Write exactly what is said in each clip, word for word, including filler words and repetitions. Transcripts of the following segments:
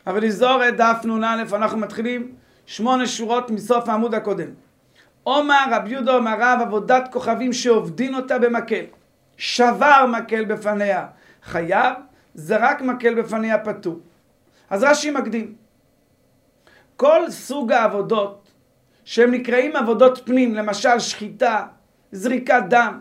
אבל לזור את דף נ"א, אנחנו מתחילים שמונה שורות מסוף העמוד הקודם. אומר רב יהודה אומר רב, עבודת כוכבים שעובדין אותה במקל. שבר מקל בפניה חייב, זרק מקל בפניה פטור. אז רש"י מקדים. כל סוג העבודות שהם נקראים עבודות פנים, למשל שחיטה, זריקת דם,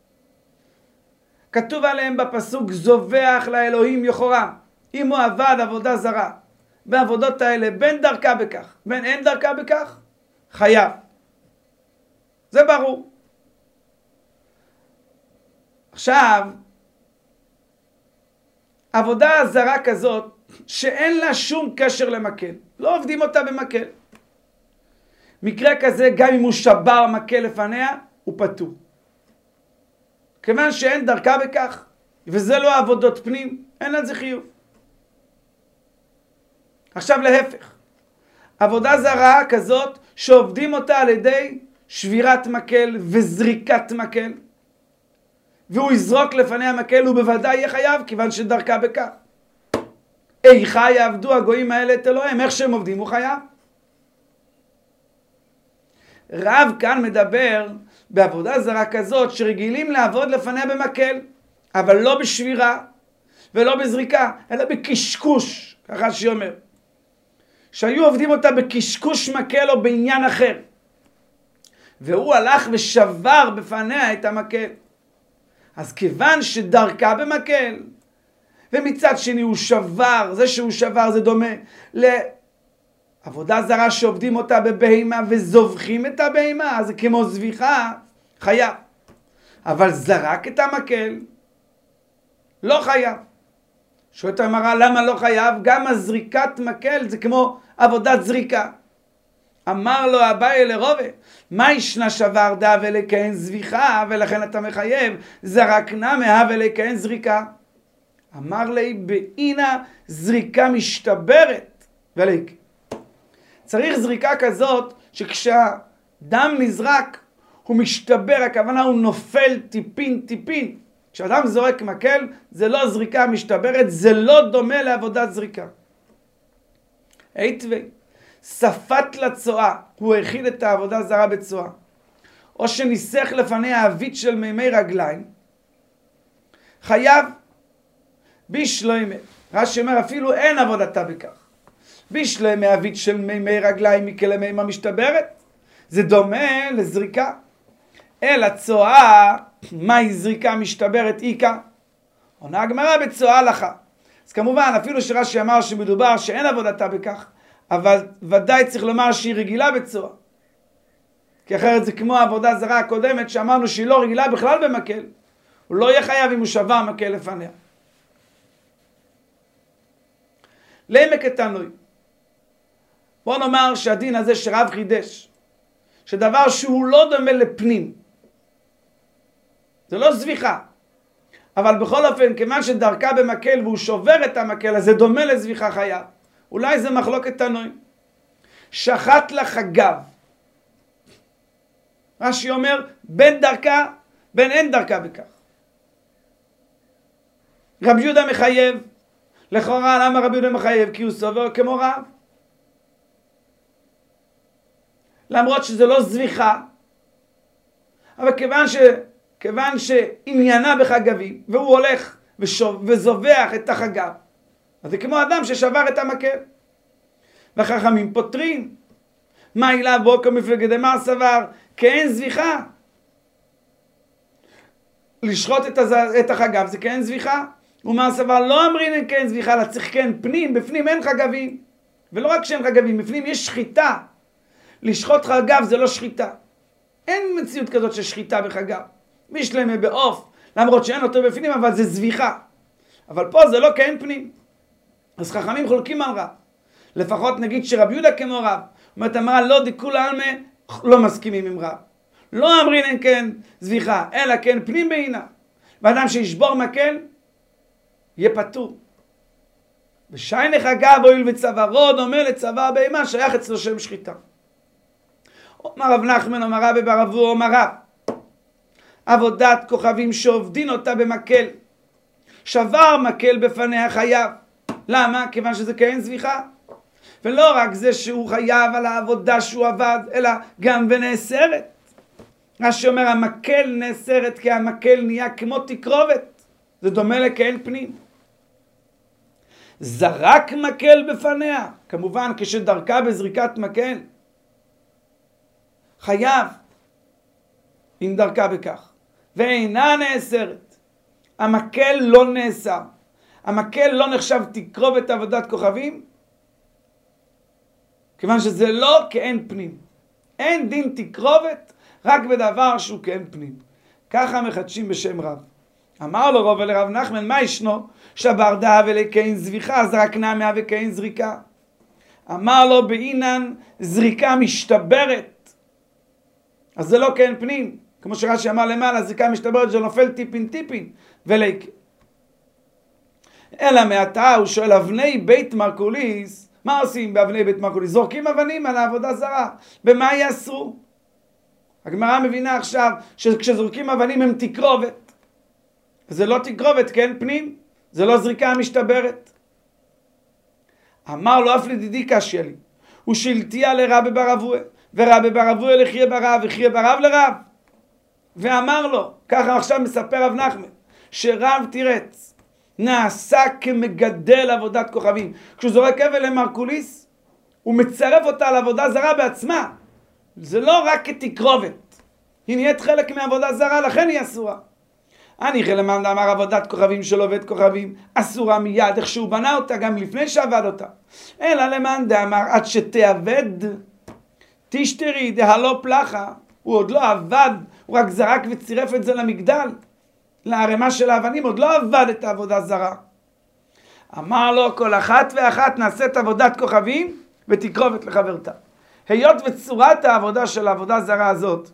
כתוב עליהם בפסוק זובח לאלוהים יחורה. אם הוא עבד עבודה זרה בעבודות האלה, בין דרכה בכך בין אין דרכה בכך, חייב. זה ברור. עכשיו, עבודה זרה כזאת שאין לה שום קשר למקל, לא עובדים אותה במקל. מקרה כזה, גם אם הוא שבר מקל לפניה, הוא פטור. כיוון שאין דרכה בכך, וזה לא עבודות פנים, אין על זה חיוב. עכשיו להפך, עבודה זרה כזאת שעובדים אותה על ידי שבירת מקל וזריקת מקל, והוא יזרוק לפניה מקל, הוא בוודאי יהיה חייב, כיוון שדרכה בכך. איכה יעבדו הגויים האלה את אלוהים, איך שהם עובדים הוא חייב. רב כאן מדבר בעבודה זרה כזאת שרגילים לעבוד לפניה במקל, אבל לא בשבירה ולא בזריקה, אלא בקשקוש, ככה שאומר. שהיו עובדים אותה בקשקוש מקל או בעניין אחר. והוא הלך ושבר בפניה את המקל. אז כיוון שדרכה במקל, ומצד שני הוא שבר, זה שהוא שבר זה דומה לעבודה זרה שעובדים אותה בבהימה וזובחים את הבהימה, אז זה כמו זביחה, חייב. אבל זרק את המקל, לא חייב. שואלת המראה למה לא חייב? גם הזריקת מקל זה כמו עבודת זריקה. אמר לו אביי לרובה, מה ישנה שבר דה ולכהן זביחה, ולכן אתה מחייב, זרקנה מה ולכהן זריקה. אמר לי, באינה זריקה משתברת ולכ. צריך זריקה כזאת שכשהדם נזרק הוא משתבר, הכוונה הוא נופל טיפין טיפין. כשאדם זורק מקל זה לא זריקה משתברת, זה לא דומה לעבודת זריקה. היתווי, שפת לצועה, הוא הכיל את העבודה זרה בצועה, או שניסח לפניה אבית של מימי רגליים, חייב בשלוימה. רש"י אומר אפילו אין עבודתה בכך. בשלוימה אבית של מימי רגליים מכלמימה משתברת, זה דומה לזריקה. אלא צועה, מהי זריקה משתברת איקה? עונה הגמרא בצועה הלכה. אז כמובן אפילו שרש"י אמר שמדובר שאין עבודתה בכך, אבל ודאי צריך לומר שהיא רגילה בצועה. כי אחרת זה כמו העבודה זרה הקודמת שאמרנו שהיא לא רגילה בכלל במקל. הוא לא יהיה חייב אם הוא שבר מקל לפניה. לעמק התנוי. בוא נאמר שהדין הזה שרב חידש, שדבר שהוא לא דומה לפנים, זה לא זביחה, אבל בכל אופן כיוון שדרכה במקל והוא שובר את המקל, אז זה דומה לזביחה חייב. אולי זה מחלוקת תנוי. שחט לך גב. רש"י אומר בין דרכה בין אין דרכה בכך. רב יהודה מחייב. לכאורה למה רב יהודה מחייב? כי הוא סובר כמו רב. למרות שזה לא זביחה, אבל כיוון ש כיוון שעניינה בחגבים והוא הולך ושוב, וזובח את החגב, אז זה כמו אדם ששבר את המקל. והחכמים פותרים. מה אילה בוקר מפלגת דמר סבר? כאין זביחה. לשחוט את, הז... את החגב זה כאין זביחה. ומה סבר? לא אמרין כאין זביחה, אלא צריך כן פנים. בפנים אין חגבים. ולא רק שאין חגבים, בפנים יש שחיטה. לשחוט חגב זה לא שחיטה. אין מציאות כזאת של שחיטה בחגב. משלמה בעוף, למרות שאין אותו בפנים, אבל זה זביחה. אבל פה זה לא כאין פנים. אז חכמים חולקים על רב. לפחות נגיד שרב יהודה כמו רב. אומרת אמרה לא דכולי עלמא, לא מסכימים עם רב. לא אמרין אין כן זביחה, אלא כן פנים בעינה. ואדם שישבור מקל, יהיה פטור. ושייך אגב הואיל וצווארו דומה לצוואר בהמה, שייך אצלו שם שחיטה. אומר רב נחמן, אומר רבי בר אבוה, אומר רב, עבודת כוכבים שעובדין אותה במקל, שבר מקל בפניה חייב. למה? כיוון שזה כאין זביחה. ולא רק זה שהוא חייב על העבודה שהוא עבד, אלא גם ונאסרת. מה שאומר המקל נאסרת כי המקל נהיה כמו תקרובת. זה דומה לכהן פנים. זרק מקל בפניה, כמובן כשדרכה בזריקת מקל, חייב אם דרכה בכך, ואינה נאסרת. המקל לא נאסר, המקל לא נחשב תקרובת עבודת כוכבים, כיוון שזה לא כהן פנים. אין דין תקרובת רק בדבר שהוא כהן פנים. ככה מחדשים בשם רב. אמר לו רב לרב נחמן, מה ישנו? שבר דעה ולכהן זביחה, זרק נעמיה וכהן זריקה. אמר לו בעינן זריקה משתברת, אז זה לא כהן פנים. כמו שרש"י אמר למעלה, זריקה משתברת זה נופל טיפין טיפין וליקה. אלא מעתה הוא שואל, אבני בית מרקוליס, מה עושים באבני בית מרקוליס? זורקים אבנים על העבודה זרה, במה יעשו? הגמרא מבינה עכשיו שכשזורקים אבנים הם תקרובת. זה לא תקרובת, כן פנים, זה לא זריקה משתברת. אמר לו, אף לדידי קשיא לי, הוא שלטיה לרבי בר אבוה, ורבי בר אבוה לחיה ברב, וחיה ברב לרב. ואמר לו, ככה עכשיו מספר רב נחמן, שרב תירץ נעשה כמגדל עבודת כוכבים. כשהוא זורק אבן למרקוליס, הוא מצרף אותה לעבודה זרה בעצמה. זה לא רק כתקרובת, היא נהיית חלק מעבודה זרה, לכן היא אסורה. אני חלמן אמר עבודת כוכבים של עובד כוכבים אסורה מיד איך שהוא בנה אותה, גם לפני שעבד אותה. אלא למאן דאמר עד שתעבד תשתרי דהלא פלחה, הוא עוד לא עבד, הוא רק זרק וצירף את זה למגדל, לערימה של האבנים, עוד לא עבד את העבודה זרה. אמר לו, כל אחת ואחת נעשית עבודת כוכבים ותקרובת לחברתה. היות וצורת העבודה של העבודה זרה הזאת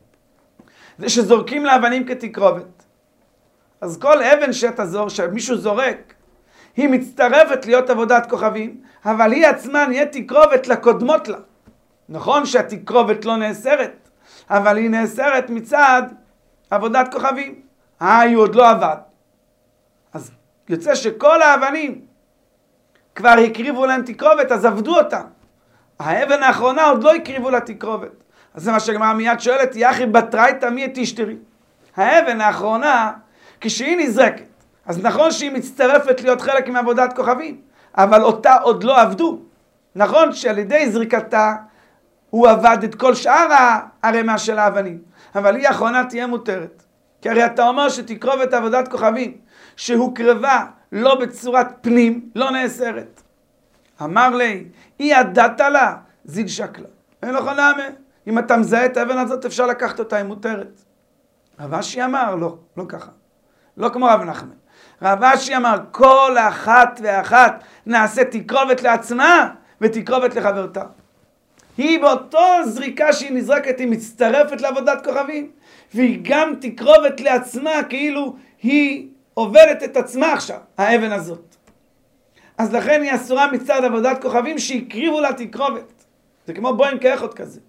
זה שזורקים לאבנים כתקרובת, אז כל אבן שאתה זור, שמישהו זורק, היא מצטרפת להיות עבודת כוכבים, אבל היא עצמה נהיה תקרובת לקודמות לה. נכון שהתקרובת לא נאסרת, אבל היא נאסרת מצד עבודת כוכבים. אה, היא עוד לא עבד. אז יוצא שכל האבנים כבר הקריבו להם תקרובת, אז עבדו אותם. האבן האחרונה עוד לא הקריבו לה תקרובת. אז זה מה שגמרא מיד שואלת, יחי בתרייתא מי תשתרי. האבן האחרונה, כשהיא נזרקת, אז נכון שהיא מצטרפת להיות חלק מעבודת כוכבים, אבל אותה עוד לא עבדו. נכון שעל ידי זריקתה הוא עבד את כל שאר הערימה של האבנים, אבל היא האחרונה תהיה מותרת. כי הרי אתה אומר שתקרובת עבודת כוכבים שהוקרבה לא בצורת פנים, לא נאסרת. אמר לי, היא ידעת לה, זיל שקלה. אין לך נעמה. אם אתה מזהה את האבן הזאת, אפשר לקחת אותה, היא מותרת. רב אשי אמר, לא, לא ככה. לא כמו רב נחמן. רב אשי אמר, כל אחת ואחת נעשה תקרובת לעצמה ותקרובת לחברתה. היא באותו זריקה שהיא נזרקת, היא מצטרפת לעבודת כוכבים, והיא גם תקרובת לעצמה, כאילו היא עובדת את עצמה עכשיו, האבן הזאת. אז לכן היא אסורה מצד עבודת כוכבים שהקריבו לה תקרובת. זה כמו בוים כאחות כזה.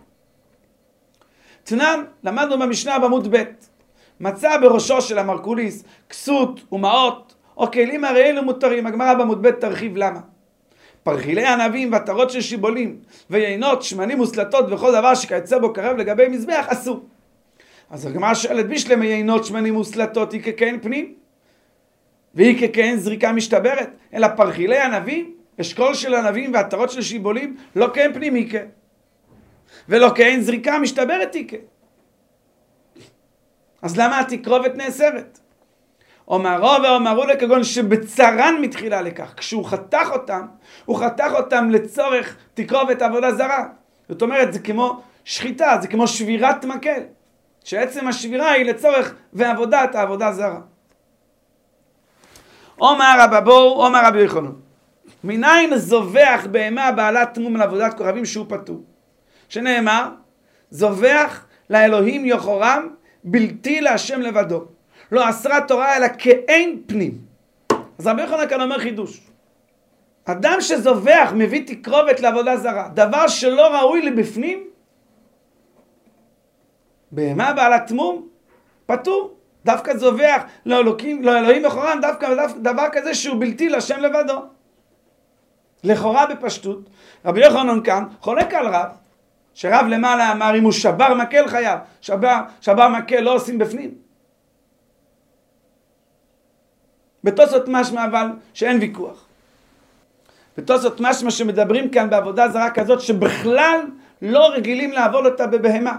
תנן, למדנו במשנה בעמוד ב', מצא בראשו של המרקוליס כסות ומעות או כלים הרי אלו מותרים. הגמרא בעמוד ב' תרחיב למה. פרחילי ענבים ועטרות של שיבולים ויינות, שמנים וסלטות וכל דבר שכיוצא בו קרב לגבי מזבח אסור. אז הגמרא שואלת, בשלמה יינות, שמנים וסלטות היא ככהן פנים והיא ככהן זריקה משתברת, אלא פרחילי ענבים, אשכול של ענבים ועטרות של שיבולים לא כהן פנים היא כהן, ולא כהן זריקה משתברת היא כהן. אז למה התקרובת נאסרת? אומרו ואומרו לכגון שבצרן מתחילה לכך. כשהוא חתך אותם, הוא חתך אותם לצורך תקרובת עבודה זרה. זאת אומרת, זה כמו שחיטה, זה כמו שבירת מקל. שעצם השבירה היא לצורך ועבודת העבודה זרה. אומר רבא בואו, אומר רבי יוחנן, מניין זובח בהמה בעלת מום לעבודת כוכבים שהוא פטור? שנאמר, זובח לאלוהים יוחורם בלתי להשם לבדו. לא אסרה תורה אלא כאין פנים. אז רבי יוחנן כאן אומר חידוש. אדם שזובח מביא תקרובת לעבודה זרה, דבר שלא ראוי לבפנים, בהמה בעלת מום, פטור. דווקא זובח לאלוהים, לאלוהים יוחורם, דווקא דבר כזה שהוא בלתי להשם לבדו. לכאורה בפשטות, רבי יוחנן כאן חולק על רב, שרב למעלה אמר אם הוא שבר מקל חייב, שבר, שבר מקל לא עושים בפנים. בתוספות משמע אבל שאין ויכוח. בתוספות משמע שמדברים כאן בעבודה זרה כזאת שבכלל לא רגילים לעבוד אותה בבהמה.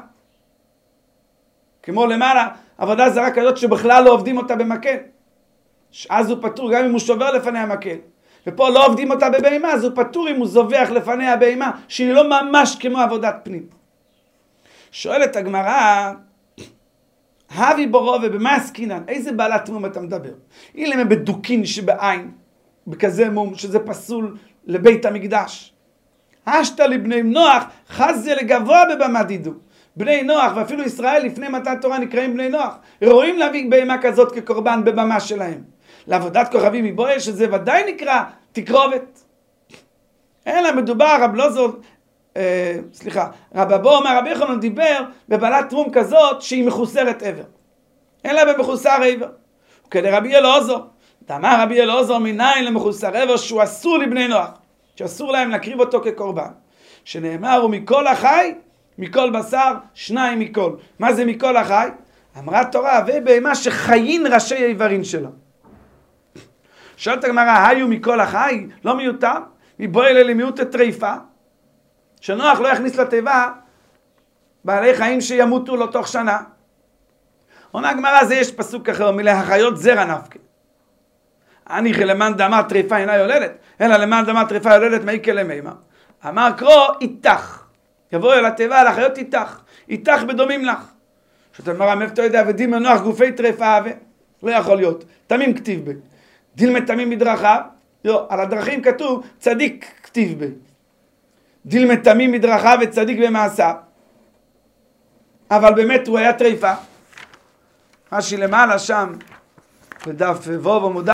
כמו למעלה, עבודה זרה כזאת שבכלל לא עובדים אותה במקל. אז הוא פטור גם אם הוא שובר לפני המקל. ופה לא עובדים אותה בבהמה, אז הוא פטור אם הוא זובח לפני הבהמה, שהיא לא ממש כמו עבודת פנים. שואלת הגמרא, הבי בורו ובמה עסקינן? איזה בעלת מום אתה מדבר? אילמה בדוקין שבעין, בכזה מום, שזה פסול לבית המקדש. השתה לבני נוח, חזה לגבוה בבמה דידו. בני נוח, ואפילו ישראל לפני מתן תורה נקראים בני נוח, רואים להביא בהמה כזאת כקורבן בבמה שלהם. לעבודת כוכבים מבועל, שזה ודאי נקרא תקרובת. אלא מדובר, רב לא זאת, אה, סליחה, רב אבו אומר, רבי יוחנן דיבר בבעלת תרום כזאת שהיא מחוסרת עבר. אלא במחוסר עבר. וכדי רבי אלעזר, דאמר רבי אלעזר מניין למחוסר עבר שהוא אסור לבני נוח, שאסור להם להקריב אותו כקורבן. שנאמר, הוא מכל החי, מכל בשר, שניים מכל. מה זה מכל החי? אמרה תורה, ובהמה שחיין ראשי האיברים שלו. שואלת הגמרא, היו מכל החי? לא מיותר? מבועל למיעוט טריפה, שנוח לא יכניס לתיבה בעלי חיים שימותו לו תוך שנה. עונה הגמרא, זה יש פסוק אחר, מלהחיות זרע נפקא. אני למאן דאמר טריפה אינה יולדת, אלא למאן דאמר טריפה יולדת מעיקה למימה. אמר קרוא איתך, יבוא אל התיבה להחיות איתך, איתך בדומים לך. שואלת הגמרא, מאיפה אתה יודע, ודיל מנוח גופי טריפה אבה? לא יכול להיות, תמים כתיב בי. דיל מתמים מדרכיו, לא, על הדרכים כתוב צדיק כתיב בי. דיל מתמים מדרכיו וצדיק במעשיו. אבל באמת הוא היה טריפה. רש"י למעלה שם, בדף ווב עמוד.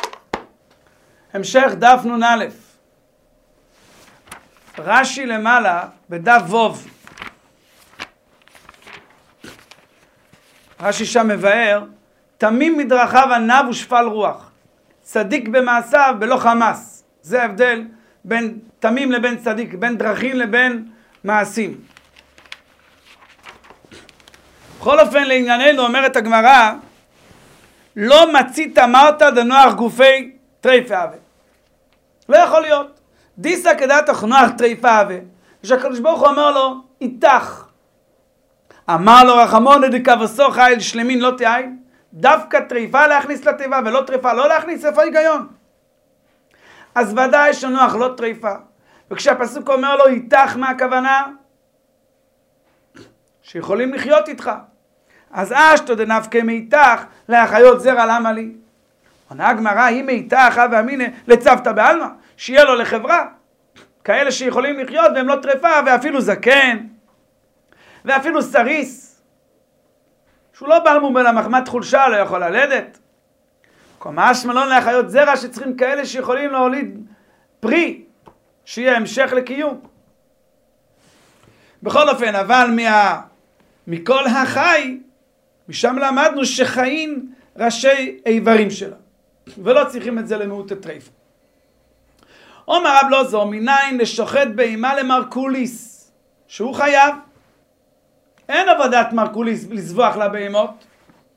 המשך דף נ"א. רש"י למעלה בדף ווב. רש"י שם מבאר, תמים מדרכיו עניו ושפל רוח. צדיק במעשיו בלא חמאס. זה ההבדל בין תמים לבין צדיק, בין דרכים לבין מעשים. בכל אופן לענייננו אומרת הגמרא, לא מצית אמרת דנוח גופי טריפה אבה. לא יכול להיות. דיסא כדעתך נוח טריפה אבה. כשהקדוש ברוך הוא אומר לו, איתך. אמר לו רחמון דקבסו חיל שלמין לא תעין. דווקא טריפה להכניס לתיבה ולא טריפה לא להכניס, איפה היגיון? אז ודאי שנוח לא טריפה. וכשהפסוק אומר לו איתך, מה הכוונה? שיכולים לחיות איתך. אז אשתו דנפקא מאיתך להחיות זרע למה לי? עונה הגמרא, היא מאיתך הווה אמינא לצוותא בעלמא, שיהיה לו לחברה. כאלה שיכולים לחיות והם לא טריפה, ואפילו זקן, ואפילו סריס, שהוא לא בעל מום אלא מחמת חולשה, לא יכול ללדת. משמע לא להחיות זרע שצריכים כאלה שיכולים להוליד פרי, שיהיה המשך לקיום. בכל אופן, אבל מה, מכל החי, משם למדנו שחיין ראשי איברים שלה. ולא צריכים את זה למיעוט טריפה. אומר רב אלעזר, מניין לשוחט בהמה למרקוליס, שהוא חייב. אין עבודת מרקוליס לזבוח לבהמות.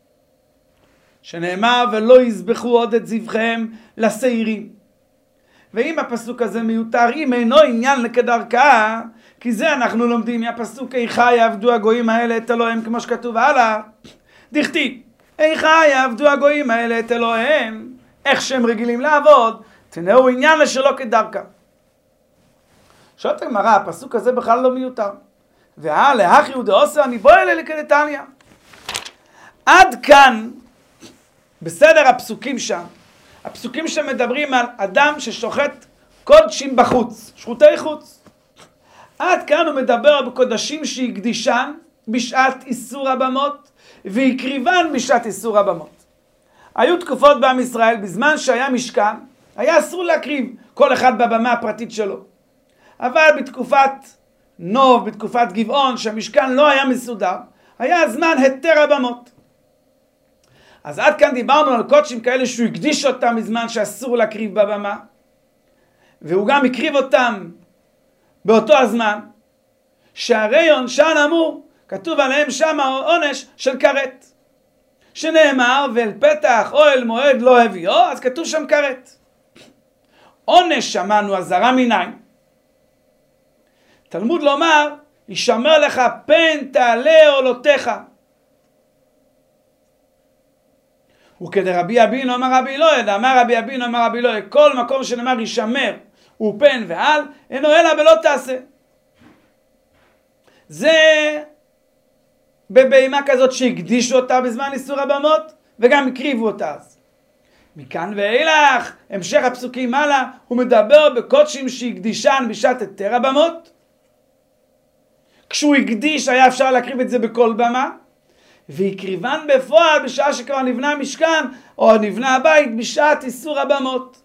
שנאמר, ולא יזבחו עוד את זבחיהם לשעירים. ואם הפסוק הזה מיותר, אם אינו עניין כדרכה, כי זה אנחנו לומדים מהפסוק, איכה יעבדו הגויים האלה את אלוהים, כמו שכתוב הלאה, דכתיב, איכה יעבדו הגויים האלה את אלוהים, איך שהם רגילים לעבוד, תנאו עניין לשלא כדרכה. שואלת הגמרא, הפסוק הזה בכלל לא מיותר. והלאה, אחי ודעוסה, אני בוא אלה לכדתניא. עד כאן, בסדר הפסוקים שם, הפסוקים שמדברים על אדם ששוחט קודשים בחוץ, שחוטי חוץ. עד כאן הוא מדבר בקודשים שהקדישן בשעת איסור הבמות, והקריבן בשעת איסור הבמות. היו תקופות בעם ישראל, בזמן שהיה משכן, היה אסור להקריב כל אחד בבמה הפרטית שלו. אבל בתקופת נוב, בתקופת גבעון, שהמשכן לא היה מסודר, היה הזמן היתר הבמות. אז עד כאן דיברנו על קודשים כאלה שהוא הקדיש אותם בזמן שאסור להקריב בבמה. והוא גם הקריב אותם באותו הזמן, שהרי עונשן אמור, כתוב עליהם שם עונש של כרת. שנאמר, ואל פתח אוהל מועד לא הביאו, אז כתוב שם כרת. עונש שמענו, הזרה מניין. תלמוד לומר, ישמר לך פן תעלה עולותיך. וכדרבי אבינו אמר רבי אלוהי, אמר רבי אבינו אמר רבי אלוהי, כל מקום שנאמר ישמר ופן ועל, אינו אלא ולא תעשה. זה בבהמה כזאת שהקדישו אותה בזמן איסור הבמות, וגם הקריבו אותה אז. מכאן ואילך, המשך הפסוקים הלאה, הוא מדבר בקודשים שהקדישן בשעת היתר הבמות. כשהוא הקדיש היה אפשר להקריב את זה בכל במה, והקריבן בפועל בשעה שכבר נבנה המשכן, או נבנה הבית בשעת איסור הבמות.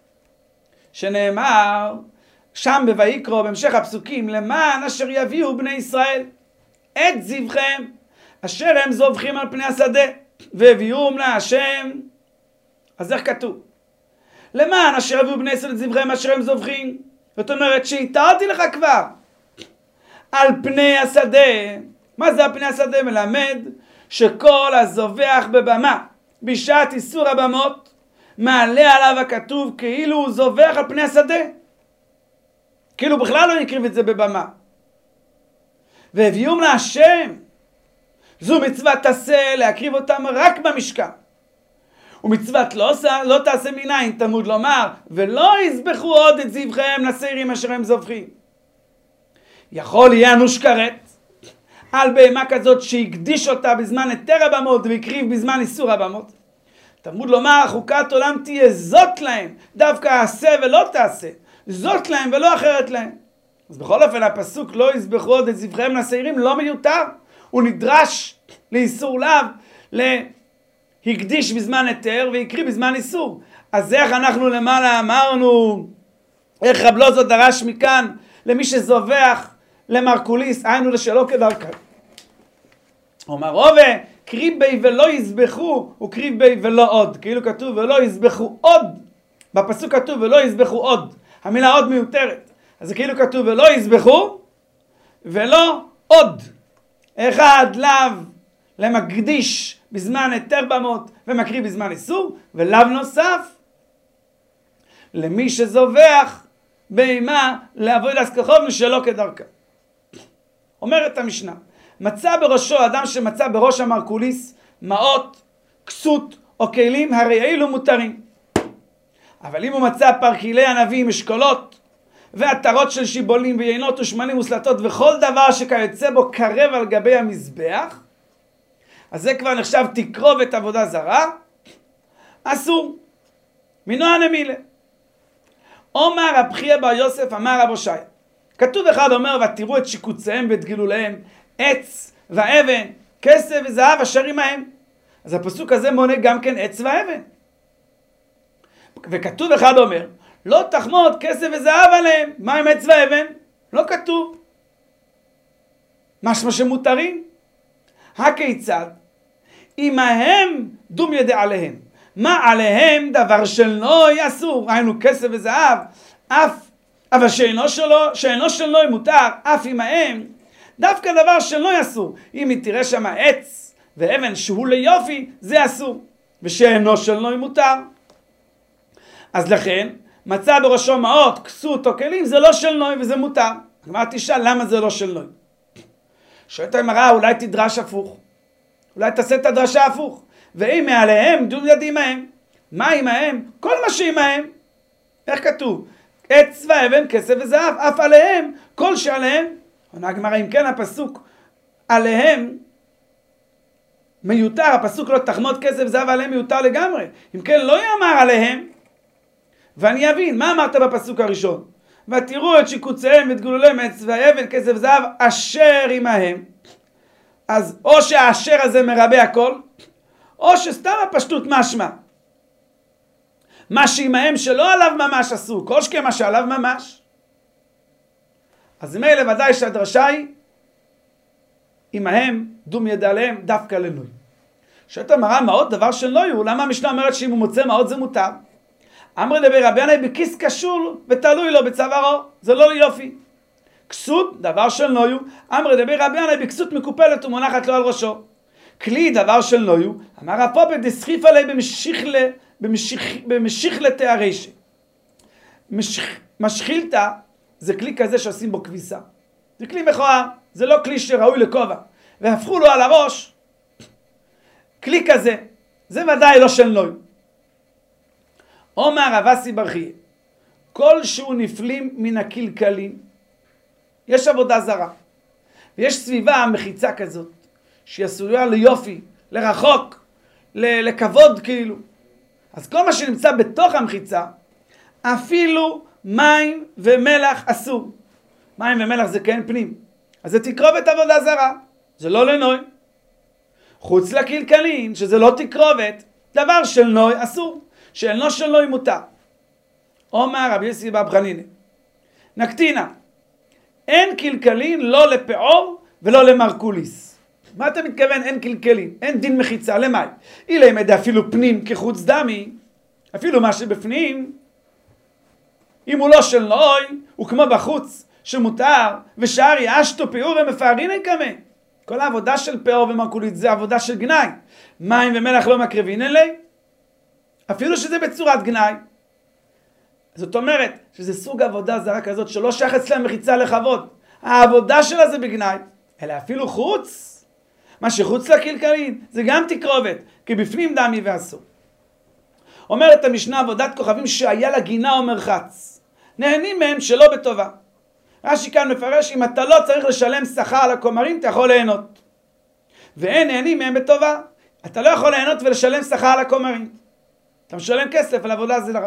שנאמר, שם בויקרא, בהמשך הפסוקים, למען אשר יביאו בני ישראל את זבחיהם, אשר הם זובחים על פני השדה, והביאום להשם. אז איך כתוב? למען אשר יביאו בני ישראל את זבחיהם אשר הם זובחים. זאת אומרת שהתרתי לך כבר על פני השדה. מה זה על פני השדה? מלמד שכל הזובח בבמה בשעת איסור הבמות מעלה עליו הכתוב כאילו הוא זובח על פני השדה, כאילו בכלל לא יקריב את זה בבמה. והביאום להשם, זו מצוות תעשה להקריב אותם רק במשכן, ומצוות לא, לא תעשה מניין, תלמוד לומר, ולא יזבחו עוד את זבחיהם לשעירים אשר הם זובחים. יכול יהיה אנוש כרת על בהמה כזאת שהקדיש אותה בזמן היתר הבמות והקריב בזמן איסור הבמות. תלמוד לומר, חוקת עולם תהיה זאת להם, דווקא עשה ולא תעשה, זאת להם ולא אחרת להם. אז בכל אופן הפסוק לא יזבחו עוד את זבחיהם לשעירים לא מיותר, הוא נדרש לאיסור לאו, להקדיש בזמן היתר והקריב בזמן איסור. אז איך אנחנו למעלה אמרנו, איך רב לוזו דרש מכאן למי שזובח למרקוליס, היינו לשלו כדרכם. אומר רובה, קריב בי ולא יזבחו, וקריב בי ולא עוד. כאילו כתוב ולא יזבחו עוד, בפסוק כתוב ולא יזבחו עוד. המילה עוד מיותרת. אז זה כאילו כתוב ולא יזבחו, ולא עוד. אחד לאו למקדיש בזמן היתר במות, ומקריב בזמן איסור, ולאו נוסף למי שזובח בהמה לעבוד הסככוב משלו כדרכה. אומרת המשנה, מצא בראשו, אדם שמצא בראש המרקוליס מעות, כסות או כלים, הרי אילו מותרים. אבל אם הוא מצא פרקילי ענבים, אשכולות ועטרות של שיבולים ויינות ושמנים וסלטות וכל דבר שכיוצא בו קרב על גבי המזבח, אז זה כבר נחשב תקרובת עבודה זרה, אסור. מנוע נמילה. אומר רב חייא בר יוסף אמר רב הושעיה, כתוב אחד אומר ותראו את שיקוציהם ואת גילוליהם, עץ ואבן, כסף וזהב אשר עמהם. אז הפסוק הזה מונה גם כן עץ ואבן. וכתוב אחד אומר לא תחמוד כסף וזהב עליהם. מה עם עץ ואבן? לא כתוב. משמע שמותרים. הכיצד? עמהם דום ידע עליהם. מה עליהם? דבר שלא יאסור. היינו כסף וזהב, אף אבל שאינו שלו, שאינו שלו מותר, אף עמהם דווקא דבר שלא יאסור. אם תראה שם עץ ואבן שהוא ליופי, זה אסור, ושאינו שלו מותר. אז לכן מצא בראשו מעות, כסות או כלים, זה לא של נוי וזה מותר. הגמרא תשאל למה זה לא של נוי. שואלת הגמרא, אולי תדרש הפוך, אולי תעשה את הדרשה הפוך. ואם מעליהם דום יד עמהם. מה עמהם? כל מה שעמהם. איך כתוב? עץ ואבן, כסף וזהב, אף עליהם, כל שעליהם. עונה הגמרא, אם כן הפסוק עליהם מיותר, הפסוק לא תחמוד כסף וזהב עליהם מיותר לגמרי. אם כן לא יאמר עליהם, ואני אבין, מה אמרת בפסוק הראשון? ותראו את שיקוציהם ואת גלוליהם, עץ ואבן, כסף וזהב, אשר עמהם. אז או שהאשר הזה מרבה הכל, או שסתם הפשטות משמע. מה שעמהם שלא עליו ממש עשו, כל שכמה שעליו ממש. אז מילא ודאי שהדרשה היא, עמהם דום ידע עליהם דווקא לנוי. שואלת המראה, מעות דבר של נוי הוא, למה המשנה אומרת שאם הוא מוצא מעות זה מותר? אמרי דבר רבי ינאי בכיס קשור ותלוי לו בצווארו, זה לא יופי. כסות, דבר של נויו, אמרי דבר רבי ינאי בכסות מקופלת ומונחת לו על ראשו. כלי, דבר של נויו, אמר הפופת דסחיף עלי במשיכלה, במשיכלה תארשי. משחילתא זה כלי כזה שעושים בו כביסה. זה כלי מכוער, זה לא כלי שראוי לכובע. והפכו לו על הראש כלי כזה, זה ודאי לא של נוי. אומר רב אסי בר חייא, כל שהוא נפלים מן הקלקלים, יש עבודה זרה, ויש סביבה מחיצה כזאת, שהיא עשויה ליופי, לרחוק, לכבוד כאילו. אז כל מה שנמצא בתוך המחיצה, אפילו מים ומלח אסור. מים ומלח זה כן פנים, אז זה תקרובת עבודה זרה, זה לא לנוי. חוץ לקלקלין, שזה לא תקרובת, דבר של נוי אסור, שאינו של נוי מותר. אומר רבי יוסי בר חנינא, נקטינה, אין קלקלין לא לפעור ולא למרקוליס. מה אתה מתכוון אין קלקלין? אין דין מחיצה, למי? אילה אם ידע אפילו פנים כחוץ דמי, אפילו מה שבפנים, אם הוא לא של נוי, הוא כמו בחוץ, שמותר, ושאר יאשתו פיאור ומפארינא קמא. כל העבודה של פאור ומרקולית זה עבודה של גנאי. מים ומלח לא מקרבין אלי, אפילו שזה בצורת גנאי. זאת אומרת שזה סוג עבודה זרה כזאת שלא שייך אצלם מחיצה לכבוד. העבודה שלה זה בגנאי, אלא אפילו חוץ. מה שחוץ לקלקלין זה גם תקרובת, כי בפנים דמי ואסור. אומרת המשנה עבודת כוכבים שהיה לה גינה או מרחץ. נהנים מהם שלא בטובה. רש"י כאן מפרש, אם אתה לא צריך לשלם שכר על הכומרים, אתה יכול ליהנות. ואין נהנים מהם בטובה. אתה לא יכול ליהנות ולשלם שכר על הכומרים. אתה משלם כסף על עבודה זרה.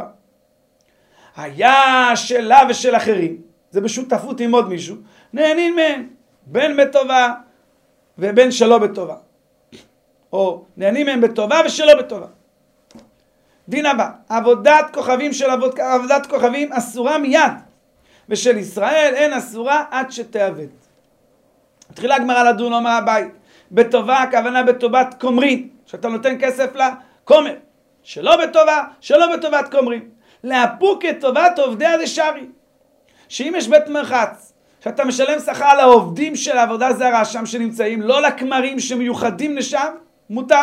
היה שלה ושל אחרים, זה בשותפות עם עוד מישהו, נהנים מהם, בין בטובה ובין שלא בטובה. או נהנים מהם בטובה ושלא בטובה. דין הבא, עבודת כוכבים של עבוד, עבודת כוכבים אסורה מיד. ושל ישראל אין אסורה עד שתעבד. התחילה הגמרא לדון, אומר הבית, בטובה הכוונה בטובת כומרים, שאתה נותן כסף לכומר, שלא בטובה, שלא בטובת כומרים. להפוק את טובת עובדיה דשארי, שאם יש בית מרחץ, שאתה משלם שכר לעובדים של העבודה זרה שם שנמצאים, לא לכמרים שמיוחדים לשם, מותר.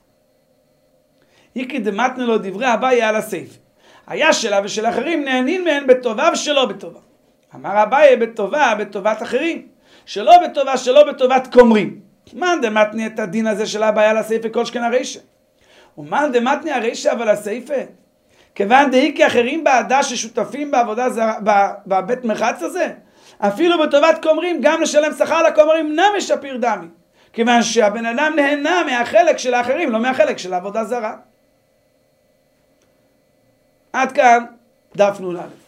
איקי דמתנה לו דברי אביי על הסייף. היה שלה ושל אחרים נהנים מהן בטובה ושלא בטובה. אמר אביי בטובה, בטובת אחרים. שלא בטובה, שלא בטובת כומרים. מאן דמתני את הדין הזה של אביי על הסייפה כל שכן הרישה. ומאן דמתני הרישה אבל הסייפה. כיוון דאיקי אחרים בעדה ששותפים בעבודה זרה, בבית מרחץ הזה. אפילו בטובת כומרים, גם לשלם שכר לכומרים נמי שפיר דמי. כיוון שהבן אדם נהנה מהחלק של האחרים, לא מהחלק של העבודה זרה. עד כאן דף נ"א.